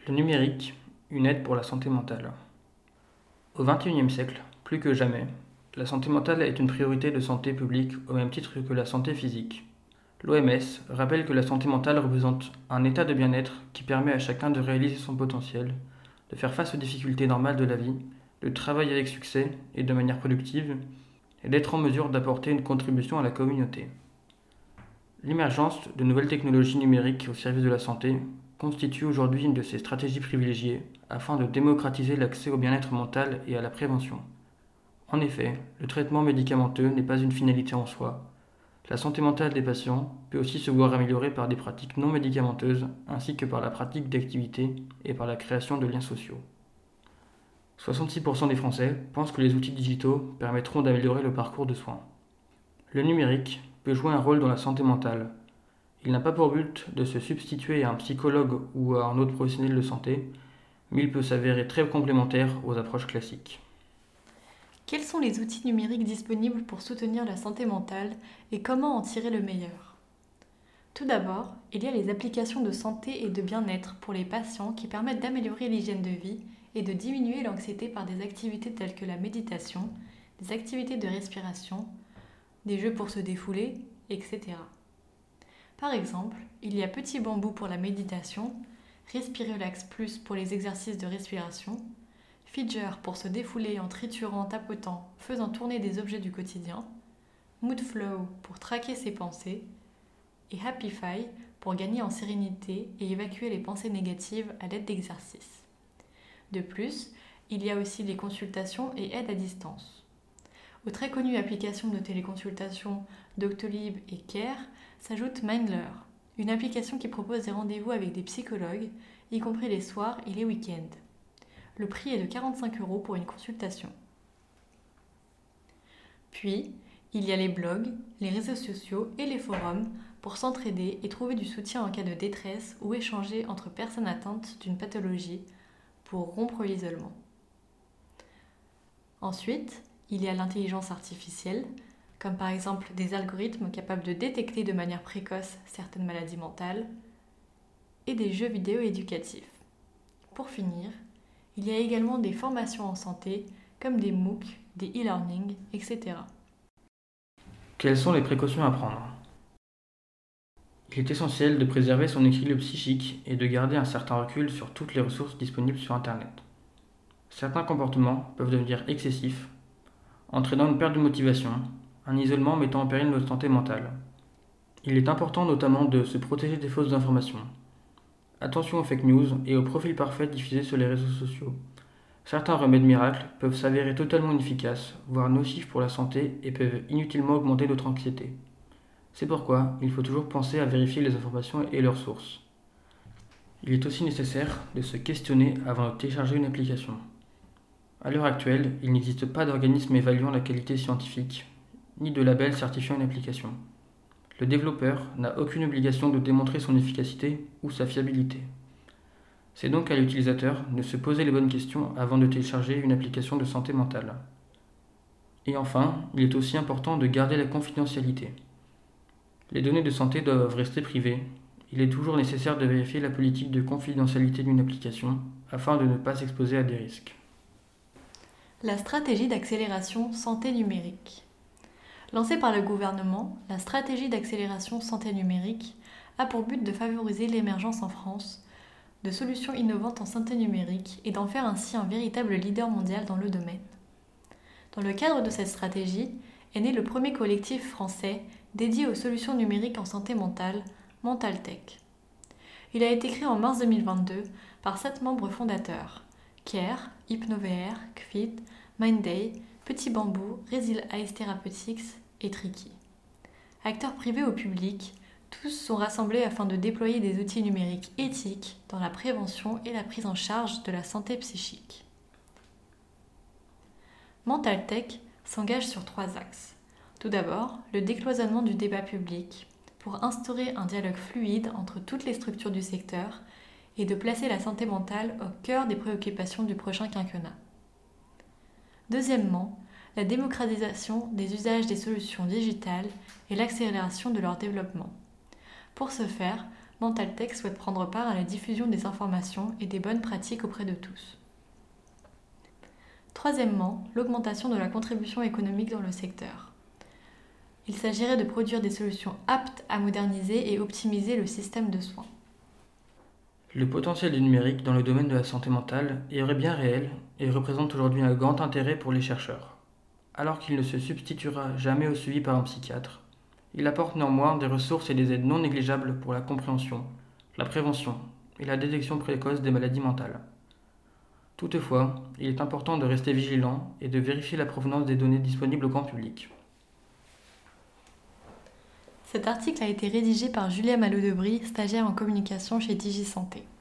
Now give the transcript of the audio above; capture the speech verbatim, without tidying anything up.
Le numérique, une aide pour la santé mentale. Au vingt et unième siècle, plus que jamais, la santé mentale est une priorité de santé publique au même titre que la santé physique. L'O M S rappelle que la santé mentale représente un état de bien-être qui permet à chacun de réaliser son potentiel, de faire face aux difficultés normales de la vie, de travailler avec succès et de manière productive, et d'être en mesure d'apporter une contribution à la communauté. L'émergence de nouvelles technologies numériques au service de la santé constitue aujourd'hui une de ces stratégies privilégiées afin de démocratiser l'accès au bien-être mental et à la prévention. En effet, le traitement médicamenteux n'est pas une finalité en soi. La santé mentale des patients peut aussi se voir améliorée par des pratiques non médicamenteuses ainsi que par la pratique d'activités et par la création de liens sociaux. soixante-six pour cent des Français pensent que les outils digitaux permettront d'améliorer le parcours de soins. Le numérique peut jouer un rôle dans la santé mentale. Il n'a pas pour but de se substituer à un psychologue ou à un autre professionnel de santé, mais il peut s'avérer très complémentaire aux approches classiques. Quels sont les outils numériques disponibles pour soutenir la santé mentale et comment en tirer le meilleur ? Tout d'abord, il y a les applications de santé et de bien-être pour les patients qui permettent d'améliorer l'hygiène de vie et de diminuer l'anxiété par des activités telles que la méditation, des activités de respiration, des jeux pour se défouler, et cetera. Par exemple, il y a Petit Bambou pour la méditation, Respirelax Plus pour les exercices de respiration, Fidger pour se défouler en triturant, tapotant, faisant tourner des objets du quotidien, Moodflow pour traquer ses pensées, et Happify pour gagner en sérénité et évacuer les pensées négatives à l'aide d'exercices. De plus, il y a aussi les consultations et aides à distance. Aux très connues applications de téléconsultation Doctolib et Care s'ajoute Mindler, une application qui propose des rendez-vous avec des psychologues, y compris les soirs et les week-ends. Le prix est de quarante-cinq euros pour une consultation. Puis, il y a les blogs, les réseaux sociaux et les forums pour s'entraider et trouver du soutien en cas de détresse ou échanger entre personnes atteintes d'une pathologie pour rompre l'isolement. Ensuite, il y a l'intelligence artificielle, comme par exemple des algorithmes capables de détecter de manière précoce certaines maladies mentales, et des jeux vidéo éducatifs. Pour finir, il y a également des formations en santé, comme des MOOC, des e-learning, et cetera. Quelles sont les précautions à prendre ? Il est essentiel de préserver son équilibre psychique et de garder un certain recul sur toutes les ressources disponibles sur Internet. Certains comportements peuvent devenir excessifs, entraînant une perte de motivation, un isolement mettant en péril notre santé mentale. Il est important notamment de se protéger des fausses informations. Attention aux fake news et aux profils parfaits diffusés sur les réseaux sociaux. Certains remèdes miracles peuvent s'avérer totalement inefficaces, voire nocifs pour la santé et peuvent inutilement augmenter notre anxiété. C'est pourquoi il faut toujours penser à vérifier les informations et leurs sources. Il est aussi nécessaire de se questionner avant de télécharger une application. À l'heure actuelle, il n'existe pas d'organisme évaluant la qualité scientifique, ni de label certifiant une application. Le développeur n'a aucune obligation de démontrer son efficacité ou sa fiabilité. C'est donc à l'utilisateur de se poser les bonnes questions avant de télécharger une application de santé mentale. Et enfin, il est aussi important de garder la confidentialité. Les données de santé doivent rester privées. Il est toujours nécessaire de vérifier la politique de confidentialité d'une application afin de ne pas s'exposer à des risques. La stratégie d'accélération santé numérique. Lancée par le gouvernement, la stratégie d'accélération santé numérique a pour but de favoriser l'émergence en France de solutions innovantes en santé numérique et d'en faire ainsi un véritable leader mondial dans le domaine. Dans le cadre de cette stratégie est né le premier collectif français dédié aux solutions numériques en santé mentale, Mentaltech. Il a été créé en mars deux mille vingt-deux par sept membres fondateurs, Care, HypnoVR, Qfid, Mindday, Petit Bambou, Resil Eyes Therapeutics et Tricky. Acteurs privés ou publics, tous sont rassemblés afin de déployer des outils numériques éthiques dans la prévention et la prise en charge de la santé psychique. Mentaltech s'engage sur trois axes. Tout d'abord, le décloisonnement du débat public pour instaurer un dialogue fluide entre toutes les structures du secteur et de placer la santé mentale au cœur des préoccupations du prochain quinquennat. Deuxièmement, la démocratisation des usages des solutions digitales et l'accélération de leur développement. Pour ce faire, Mentaltech souhaite prendre part à la diffusion des informations et des bonnes pratiques auprès de tous. Troisièmement, l'augmentation de la contribution économique dans le secteur. Il s'agirait de produire des solutions aptes à moderniser et optimiser le système de soins. Le potentiel du numérique dans le domaine de la santé mentale est bien réel et représente aujourd'hui un grand intérêt pour les chercheurs. Alors qu'il ne se substituera jamais au suivi par un psychiatre, il apporte néanmoins des ressources et des aides non négligeables pour la compréhension, la prévention et la détection précoce des maladies mentales. Toutefois, il est important de rester vigilant et de vérifier la provenance des données disponibles au grand public. Cet article a été rédigé par Julia Malo-Debry, stagiaire en communication chez DigiSanté.